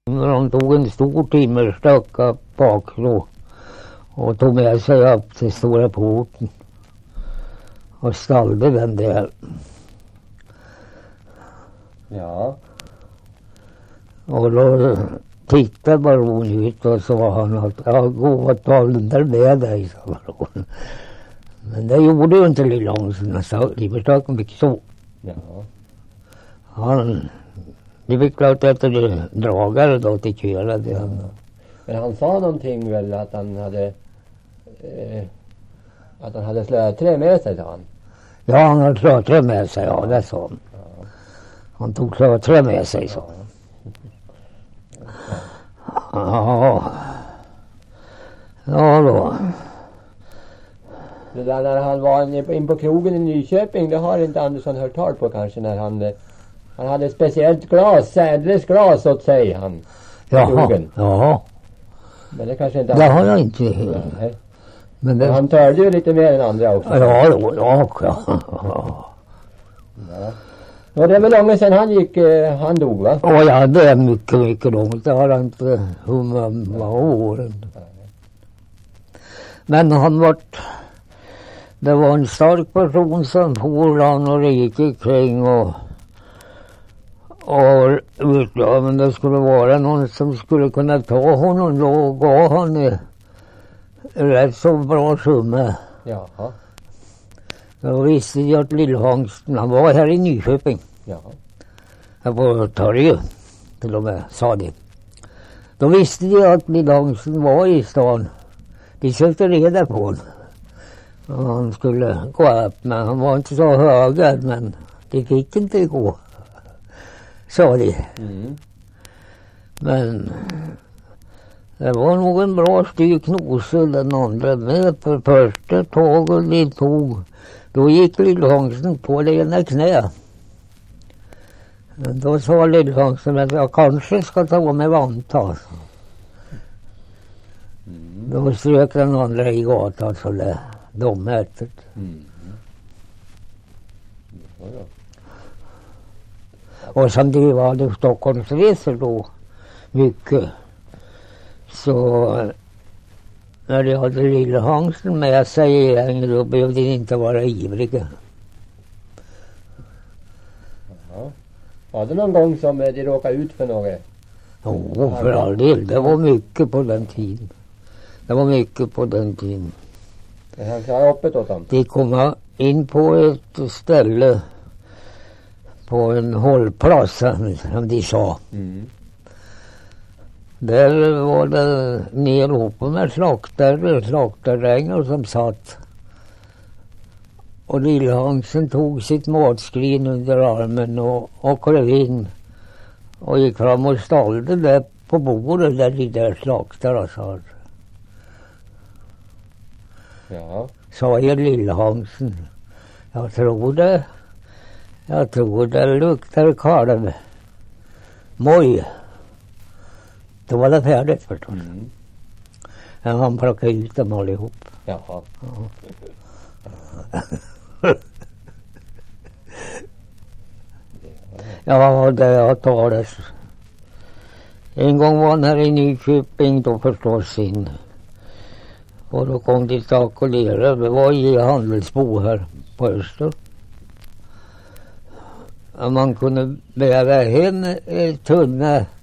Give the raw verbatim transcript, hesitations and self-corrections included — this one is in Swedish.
De tog en stor timmerstöcka bak då och tog med sig upp till stora porten och ställde den där. Ja. Och då tittade baron ut och sa han att jag går och tar den där med dig, sa baron. Men det gjorde ju inte Lillångsen. Han sa timmerstöcken fick så. Ja. Han, det fick klart att det dragade då till köra det. Ja. Men han sa någonting väl att han hade eh, att han hade slöträ med sig, sa han. Ja, han hade slöträ med sig, ja, det sa han. Ja. Han tog slöträ med sig, så. Ja. Ja då. Det där när han var in på, in på krogen i Nyköping, det har inte Andersson hört tal på kanske, när han eh, han hade ett speciellt glas, Sädles glas åt sig, han. Jaha, ja. Men det kanske inte... Det har jag inte. Nej. Men det... Han törde ju lite mer än andra också. Ja, då, ja, ja. Ja. Och det är väl länge sedan han gick, eh, han dog, va? Ja, ja, det är mycket, mycket långt. Det har inte hur många år. Men han var... Det var en stark person som for han och gick kring och... Och ja, men det skulle vara någon som skulle kunna ta honom då och gav han en rätt så bra summa. Jaha. Då visste jag att Lillhangsten, han var här i Nyköping. Jaha. Jag var torget till och med, sa det. Då visste jag att Lillhangsten var i stan. De sökte reda på honom. Och han skulle gå upp, men han var inte så hög, men det fick inte gå. Sa de. Mm. Men det var nog en bra styr knose den andra med för första taget de tog. Då gick Lillhangsten på det ena knä. Då sa Lillhangsten att jag kanske ska ta med vantas. Mm. Då strök den andra i gatan så det dommätet. Mm. Ja, ja. Och som det var det Stockholmsresor då mycket, så när de hade Lillhangsten med sig igen, då behövde de inte vara ivriga. Ja. Var det någon gång som de råkade ut för något? Jo, för all del. Det var mycket på den tiden. Det var mycket på den tiden. Men han klarade öppet åt dem? De kom in på ett ställe på en hållplats, som de sa. Mm. Där var det ner uppe med slaktare, slaktarängar som satt. Och Lillhangsten tog sitt matskrin under armen och, och klev in. Och gick fram och ställde där på bordet där de där slaktarna satt. Ja. Sa jag Lillhangsten. Jag tror det. Jag tror det luktar kalv. Moj. Då var det färdigt förstås. Mm. Ja, han plockade ut dem allihop. Jaha. Ja. Ja, det har talats. En gång var han här i Nyköping då förstås in. Och då kom de tak och lera. Det var i handelsbo här på Öster. Man kunde bära hem ett tunna